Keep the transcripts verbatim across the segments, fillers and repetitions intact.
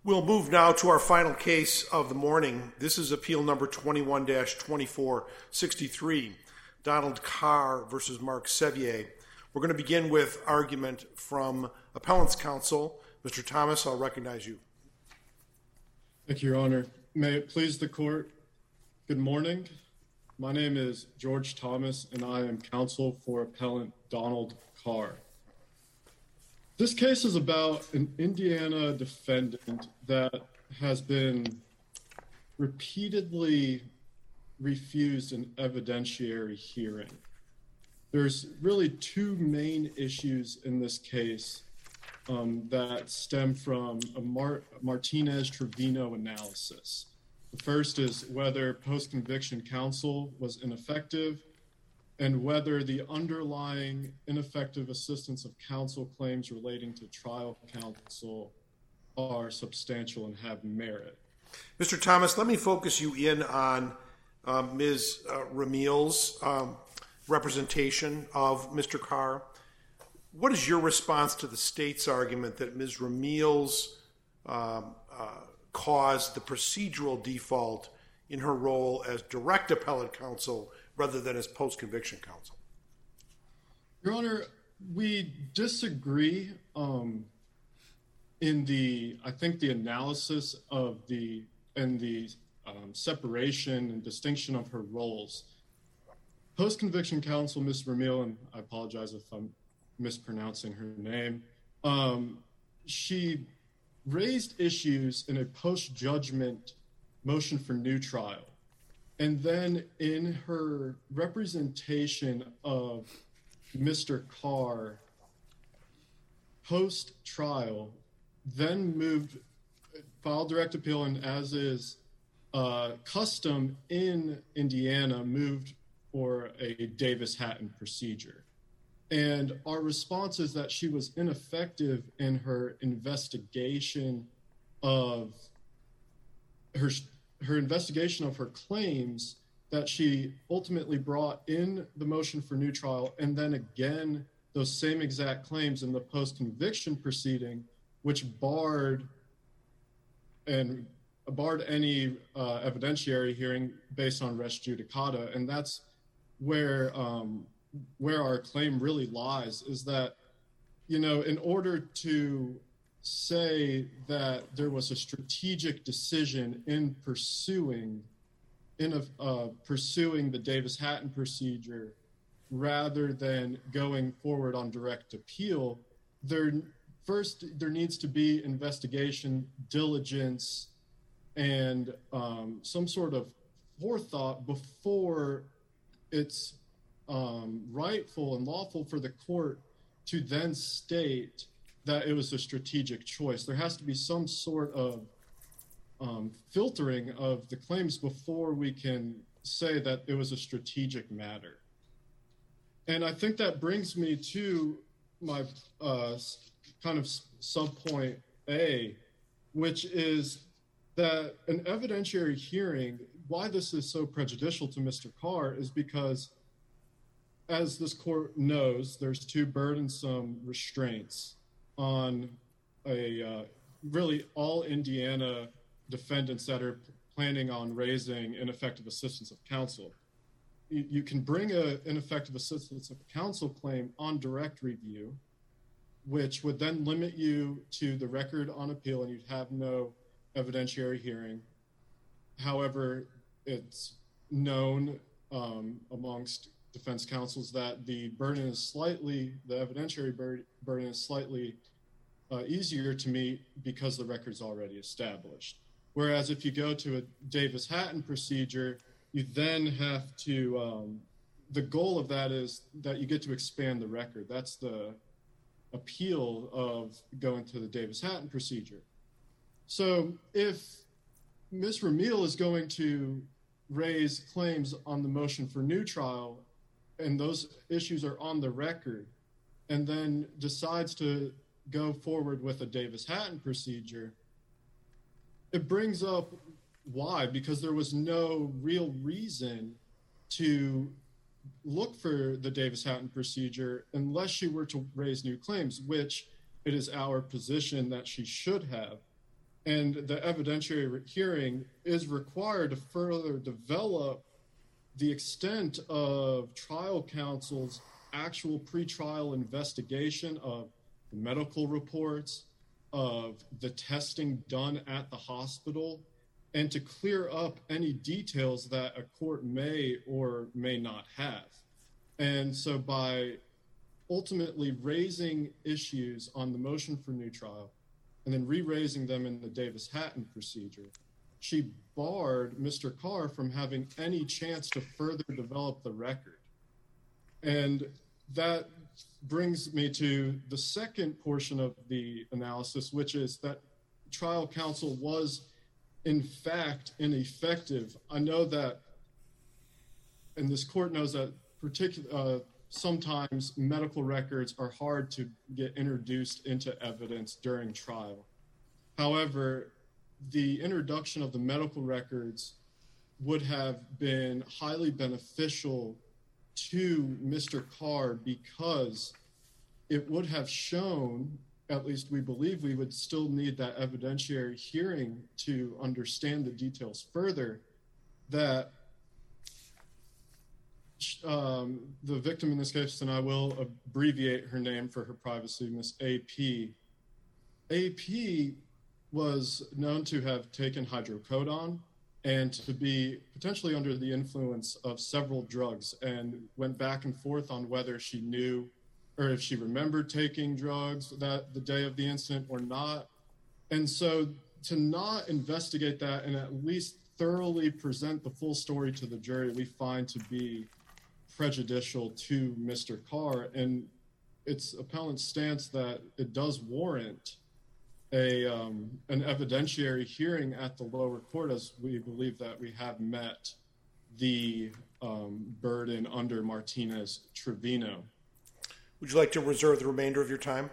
We'll move now to our final case of the morning. This is appeal number twenty-one dash twenty-four sixty-three, Donald Carr versus Mark Sevier. We're going to begin with argument from Appellant's Counsel. Mister Thomas, I'll recognize you. Thank you, Your Honor. May it please the court, good morning. My name is George Thomas, and I am counsel for Appellant Donald Carr. This case is about an Indiana defendant that has been repeatedly refused an evidentiary hearing. There's really two main issues in this case um, that stem from a Mar- Martinez-Trevino analysis. The first is whether post-conviction counsel was ineffective, and whether the underlying ineffective assistance of counsel claims relating to trial counsel are substantial and have merit. Mister Thomas, let me focus you in on um, Miz Uh, Ramil's um, representation of Mister Carr. What is your response to the state's argument that Miz Ramil's um, uh, caused the procedural default in her role as direct appellate counsel rather than as post-conviction counsel? Your Honor, we disagree um, in the, I think, the analysis of the, and the um, separation and distinction of her roles. Post-conviction counsel, Miz Ramil, and I apologize if I'm mispronouncing her name, um, she raised issues in a post-judgment motion for new trial. And then in her representation of Mister Carr post-trial, then moved, filed direct appeal, and as is uh, custom in Indiana, moved for a Davis-Hatton procedure. And our response is that she was ineffective in her investigation of her her investigation of her claims that she ultimately brought in the motion for new trial, and then again those same exact claims in the post-conviction proceeding, which barred and barred any uh, evidentiary hearing based on res judicata. And that's where um, where our claim really lies, is that, you know, in order to say that there was a strategic decision in pursuing in a, uh, pursuing the Davis-Hatton procedure rather than going forward on direct appeal, there first there needs to be investigation, diligence, and um, some sort of forethought before it's um, rightful and lawful for the court to then state that it was a strategic choice. There has to be some sort of um, filtering of the claims before we can say that it was a strategic matter. And I think that brings me to my uh, kind of subpoint A, which is that an evidentiary hearing, why this is so prejudicial to Mister Carr is because, as this court knows, there's two burdensome restraints on a uh, really all Indiana defendants that are planning on raising ineffective assistance of counsel. You, you can bring a ineffective assistance of counsel claim on direct review, which would then limit you to the record on appeal and you'd have no evidentiary hearing. However, it's known um, amongst defense counsels that the burden is slightly, the evidentiary bur- burden is slightly uh, easier to meet because the record's already established. Whereas if you go to a Davis-Hatton procedure, you then have to, um, the goal of that is that you get to expand the record. That's the appeal of going to the Davis-Hatton procedure. So if Miz Ramil is going to raise claims on the motion for new trial, and those issues are on the record, and then decides to go forward with a Davis-Hatton procedure, it brings up why, because there was no real reason to look for the Davis-Hatton procedure unless she were to raise new claims, which it is our position that she should have. And the evidentiary hearing is required to further develop the extent of trial counsel's actual pretrial investigation of the medical reports, of the testing done at the hospital, and to clear up any details that a court may or may not have. And so by ultimately raising issues on the motion for new trial and then re-raising them in the Davis-Hatton procedure, she barred Mister Carr from having any chance to further develop the record. And that brings me to the second portion of the analysis, which is that trial counsel was, in fact, ineffective. I know that, and this court knows that particular, uh, sometimes medical records are hard to get introduced into evidence during trial. However, the introduction of the medical records would have been highly beneficial to Mister Carr because it would have shown, at least we believe we would still need that evidentiary hearing to understand the details further, that um, the victim in this case, and I will abbreviate her name for her privacy, Miss A P. A P was known to have taken hydrocodone and to be potentially under the influence of several drugs, and went back and forth on whether she knew or if she remembered taking drugs that the day of the incident or not. And so to not investigate that and at least thoroughly present the full story to the jury, we find to be prejudicial to Mister Carr. And it's appellant's stance that it does warrant a um, an evidentiary hearing at the lower court, as we believe that we have met the um, burden under Martinez-Trevino. Would you like to reserve the remainder of your time?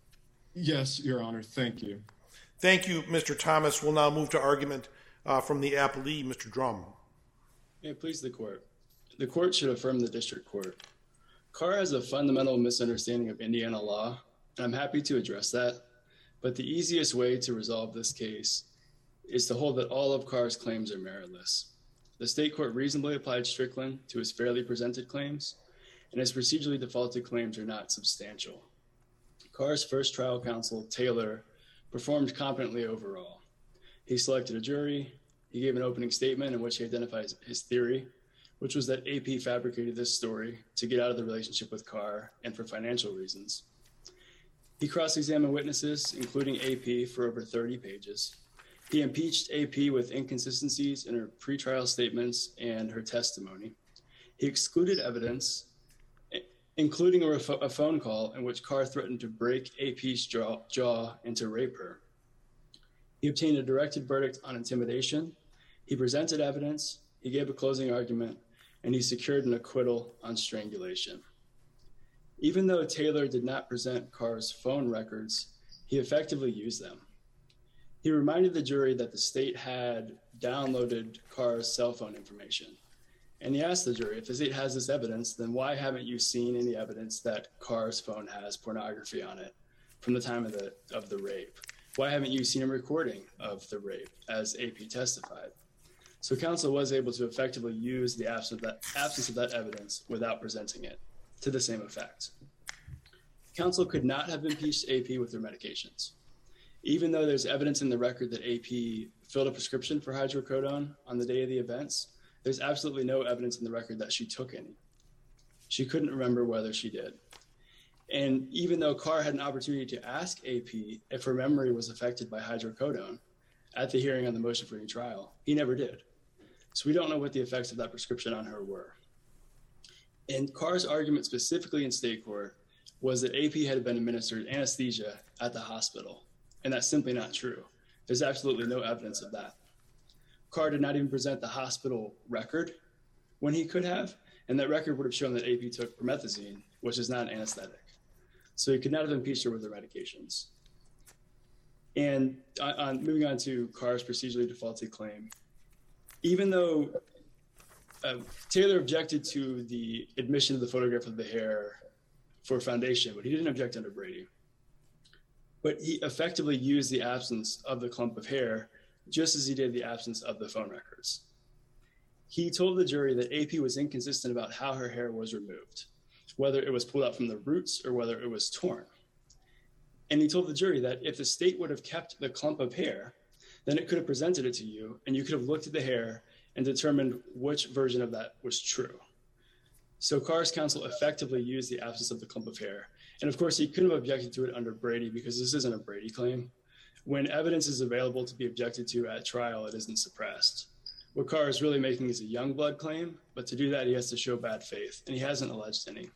Yes, Your Honor. Thank you. Thank you, Mister Thomas. We'll now move to argument uh, from the appellee, Mister Drum. May it please the court. The court should affirm the district court. Carr has a fundamental misunderstanding of Indiana law, and I'm happy to address that. But the easiest way to resolve this case is to hold that all of Carr's claims are meritless. The state court reasonably applied Strickland to his fairly presented claims, and his procedurally defaulted claims are not substantial. Carr's first trial counsel, Taylor, performed competently overall. He selected a jury. He gave an opening statement in which he identified his theory, which was that A P fabricated this story to get out of the relationship with Carr and for financial reasons. He cross-examined witnesses, including A P, for over thirty pages. He impeached A P with inconsistencies in her pretrial statements and her testimony. He excluded evidence, including a, ref- a phone call in which Carr threatened to break A P's jaw, jaw and to rape her. He obtained a directed verdict on intimidation. He presented evidence. He gave a closing argument, and he secured an acquittal on strangulation. Even though Taylor did not present Carr's phone records, he effectively used them. He reminded the jury that the state had downloaded Carr's cell phone information. And he asked the jury, if the state has this evidence, then why haven't you seen any evidence that Carr's phone has pornography on it from the time of the of the rape? Why haven't you seen a recording of the rape, as A P testified? So counsel was able to effectively use the absence of that, absence of that evidence without presenting it to the same effect. Counsel could not have impeached A P with their medications. Even though there's evidence in the record that A P filled a prescription for hydrocodone on the day of the events, there's absolutely no evidence in the record that she took any. She couldn't remember whether she did. And even though Carr had an opportunity to ask A P if her memory was affected by hydrocodone at the hearing on the motion for new trial, he never did. So we don't know what the effects of that prescription on her were. And Carr's argument specifically in state court was that A P had been administered anesthesia at the hospital, and that's simply not true. There's absolutely no evidence of that. Carr did not even present the hospital record when he could have, and that record would have shown that A P took promethazine, which is not an anesthetic. So he could not have impeached her with her medications. And on, on moving on to Carr's procedurally defaulted claim, even though uh, Taylor objected to the admission of the photograph of the hair for foundation, but he didn't object under Brady. but he effectively used the absence of the clump of hair just as he did the absence of the phone records. He told the jury that A P was inconsistent about how her hair was removed, whether it was pulled out from the roots or whether it was torn. And he told the jury that if the state would have kept the clump of hair, then it could have presented it to you and you could have looked at the hair and determined which version of that was true. So Carr's counsel effectively used the absence of the clump of hair. And of course, he couldn't have objected to it under Brady because this isn't a Brady claim. When evidence is available to be objected to at trial, it isn't suppressed. What Carr is really making is a young blood claim, but to do that, he has to show bad faith, and he hasn't alleged any.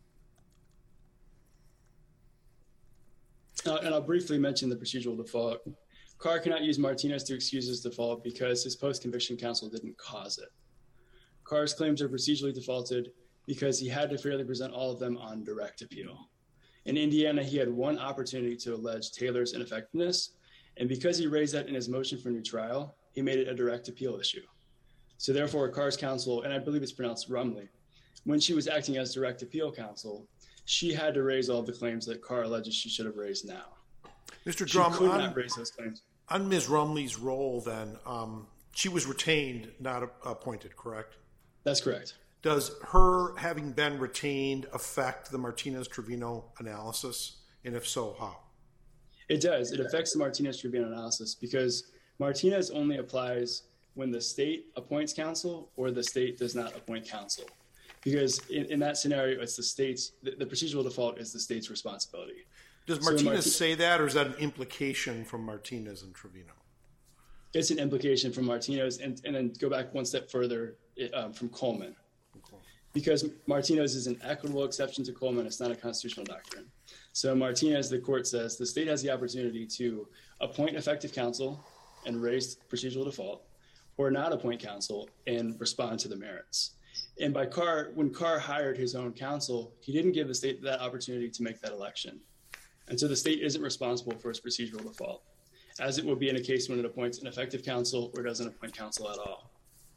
Uh, and I'll briefly mention the procedural default. Carr cannot use Martinez to excuse his default because his post-conviction counsel didn't cause it. Carr's claims are procedurally defaulted because he had to fairly present all of them on direct appeal. In Indiana, he had one opportunity to allege Taylor's ineffectiveness, and because he raised that in his motion for new trial, he made it a direct appeal issue. So therefore, Carr's counsel, and I believe it's pronounced Rumley, when she was acting as direct appeal counsel, she had to raise all the claims that Carr alleges she should have raised now. Mister Drum, she could on, not raise those claims. On Miz Rumley's role then, um, she was retained, not appointed, correct? That's correct. Does her having been retained affect the Martinez-Trevino analysis? And if so, how? It does. It affects the Martinez-Trevino analysis because Martinez only applies when the state appoints counsel or the state does not appoint counsel. Because in, in that scenario, it's the state's, the, the procedural default is the state's responsibility. Does Martinez so Marti- say that, or is that an implication from Martinez and Trevino? It's an implication from Martinez, and, and then go back one step further it, um, from Coleman. Okay. Because Martinez is an equitable exception to Coleman, it's not a constitutional doctrine. So Martinez, the court says, the state has the opportunity to appoint effective counsel and raise procedural default, or not appoint counsel and respond to the merits. And by Carr, when Carr hired his own counsel, he didn't give the state that opportunity to make that election. And so the state isn't responsible for its procedural default, as it would be in a case when it appoints an effective counsel or doesn't appoint counsel at all.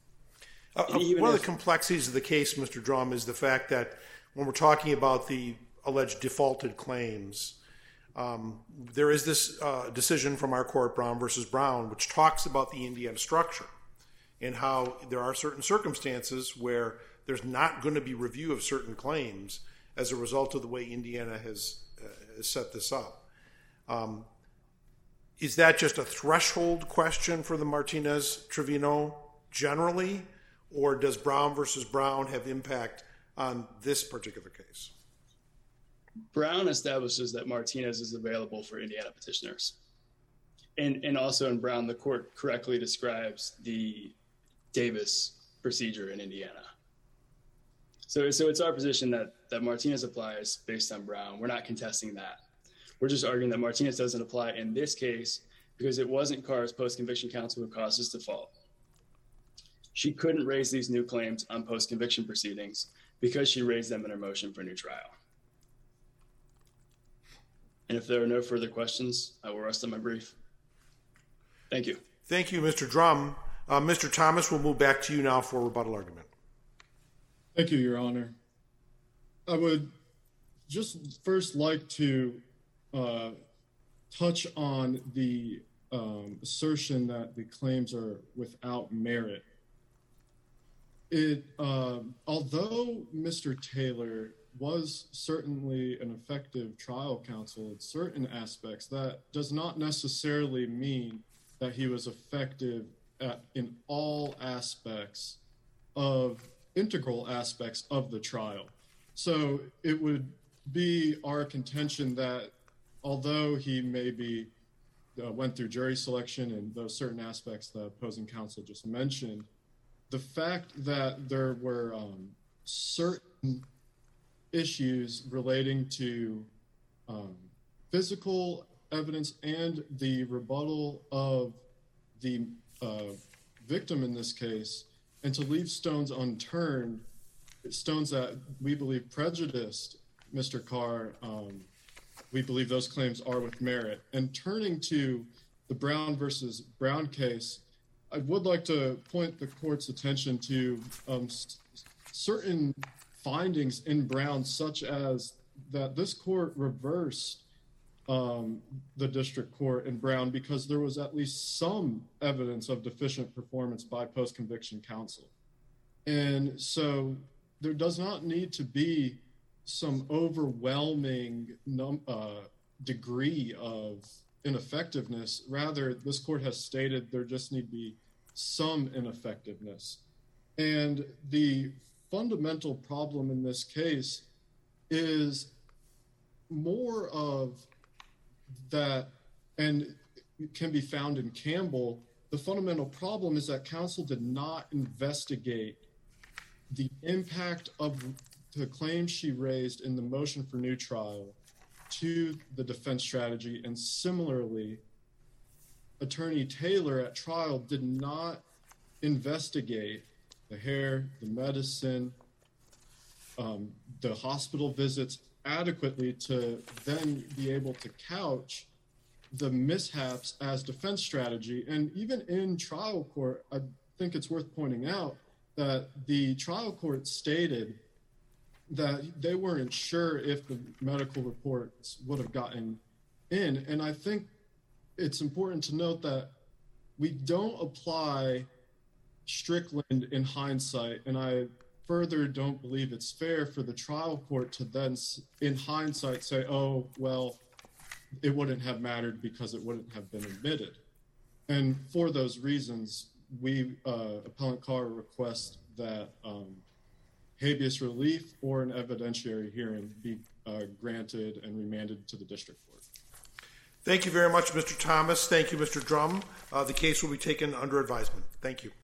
Uh, one of if, the complexities of the case, Mister Drum, is the fact that when we're talking about the alleged defaulted claims, um, there is this uh, decision from our court, Brown versus Brown, which talks about the Indiana structure and how there are certain circumstances where there's not going to be review of certain claims as a result of the way Indiana has, uh, has set this up. Um, is that just a threshold question for the Martinez-Trevino generally, or does Brown versus Brown have impact on this particular case? Brown establishes that Martinez is available for Indiana petitioners. And, and also in Brown, the court correctly describes the Davis procedure in Indiana. So, so it's our position that, that Martinez applies based on Brown. We're not contesting that. We're just arguing that Martinez doesn't apply in this case because it wasn't Carr's post-conviction counsel who caused his default. She couldn't raise these new claims on post-conviction proceedings because she raised them in her motion for new trial. And if there are no further questions, I will rest on my brief. Thank you. Thank you, Mister Drum. Uh, Mister Thomas, we'll move back to you now for rebuttal argument. Thank you, Your Honor. I would just first like to uh, touch on the um, assertion that the claims are without merit. It, uh, although Mister Taylor was certainly an effective trial counsel in certain aspects, that does not necessarily mean that he was effective at, in all aspects of integral aspects of the trial. So it would be our contention that although he maybe uh, went through jury selection and those certain aspects the opposing counsel just mentioned, the fact that there were um, certain issues relating to um, physical evidence and the rebuttal of the uh, victim in this case, and to leave stones unturned, stones that we believe prejudiced Mister Carr, um, we believe those claims are with merit. And turning to the Brown versus Brown case, I would like to point the court's attention to um, s- certain findings in Brown, such as that this court reversed um, the district court in Brown because there was at least some evidence of deficient performance by post-conviction counsel. And so there does not need to be some overwhelming num- uh, degree of ineffectiveness. Rather, this court has stated there just need to be some ineffectiveness. And the fundamental problem in this case is more of that, and it can be found in Campbell. The fundamental problem is that counsel did not investigate the impact of the claims she raised in the motion for new trial to the defense strategy. And similarly, Attorney Taylor at trial did not investigate the hair, the medicine, um, the hospital visits adequately to then be able to couch the mishaps as defense strategy. And even in trial court, I think it's worth pointing out that the trial court stated that they weren't sure if the medical reports would have gotten in. And I think it's important to note that we don't apply Strickland in hindsight. And I further don't believe it's fair for the trial court to then, in hindsight, say, oh, well, it wouldn't have mattered because it wouldn't have been admitted. And for those reasons, we, uh, Appellant Carr, request that um, habeas relief or an evidentiary hearing be uh, granted and remanded to the district court. Thank you very much, Mister Thomas. Thank you, Mister Drum. Uh, the case will be taken under advisement. Thank you.